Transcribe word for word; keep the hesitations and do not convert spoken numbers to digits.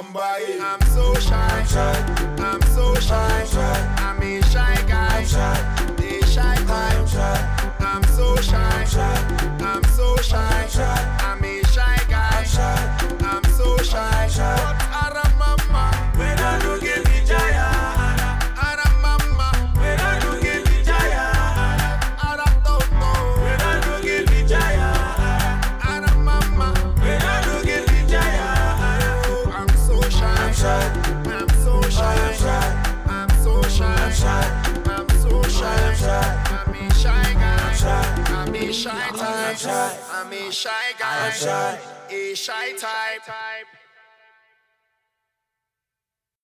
come by. I'm so shy, I'm shy, I'm so shy, I'm shy, I'm a shy guy, I'm shy, the shy I'm type. shy, I'm so shy, I'm shy, I'm so shy, I'm shy, I'm a shy guy, I'm shy, I'm so shy. I'm shy. But Ara mama, when I do give me jaya, Ara mama, when I do give me jaya, Ara toto, when I do give me jaya, Ara mama, when I do give me jaya. oh, I'm so shy, I'm shy, I'm so shy, I'm shy, I'm so shy, I'm shy, I'm so shy, I'm shy, I'm a shy guy, I'm shy, I'm a shy type, I'm shy, I'm a shy guy, I'm shy. a shy type.